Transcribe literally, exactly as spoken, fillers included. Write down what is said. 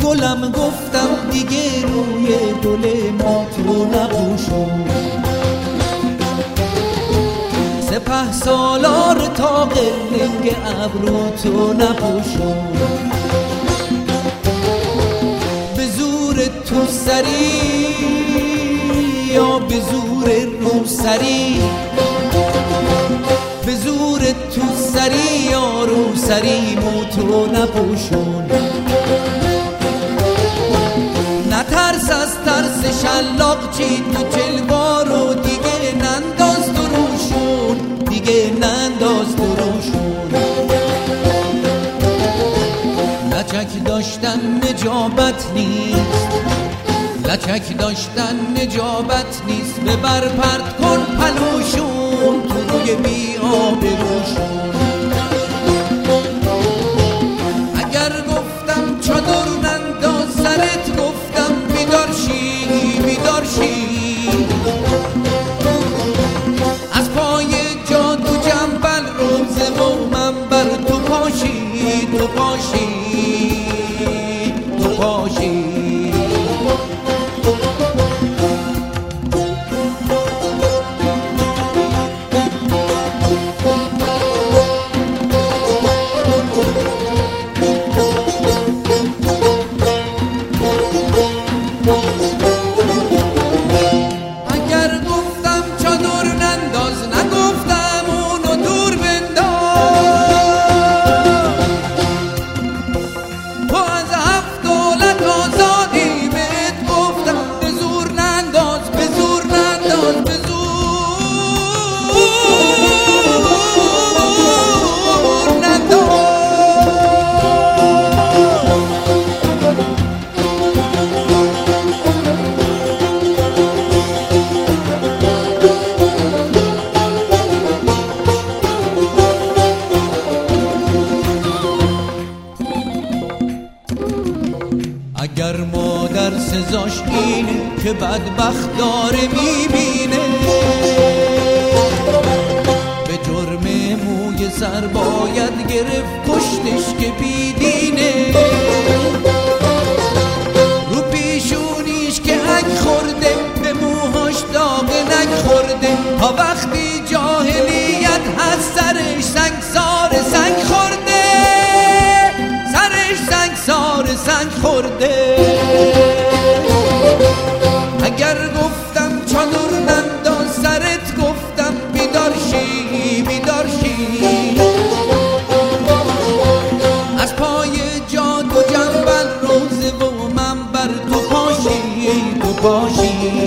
گلم گفتم دیگه روی گل ما تو نپوشون، سپه سالار تا قلنگ ابرو تو نپوشون. به زور تو سری یا به زور رو سری، به زور تو سری یا رو سری مو تو نپوشون. نترس از ترس شلاق چی تو جلوارو دیگه ننداز تو روشون، دیگه ننداز تو روشون. لچک داشتن نجابت نیست، لچک داشتن نجابت نیست، ببر پرت کن پلوشون تو روی بی آبروشون. اگر گفتم چادر ننداز سرت گفتم بیدار شی بیدار شی، از پای جادو جنبل روزه و منبر تو پاشی تو پاشی تو پاشی. اگر گفتم چادر ننداز نگفتم اونو دور بنداز، تو از هفت دولت آزادی بهت گفتم به زور ننداز به زور ننداز به زور ننداز. اگر مادر سزاش اینه که بدبخت داره میبینه، به جرم موی سر باید گرفت کشتش که بیدینه. رو پیشونیش که اگ خورده به موهاش داغ نگ خورده، تا وقتی جاهلیت هست سرش سنگسار سنگ خورده، سرش سنگسار سنگ خورده. اگر گفتم چادر ننداز سرت گفتم بیدار شی بیدار شی، از پای جادو جنبل روزه و منبر تو پاشی تو پاشی.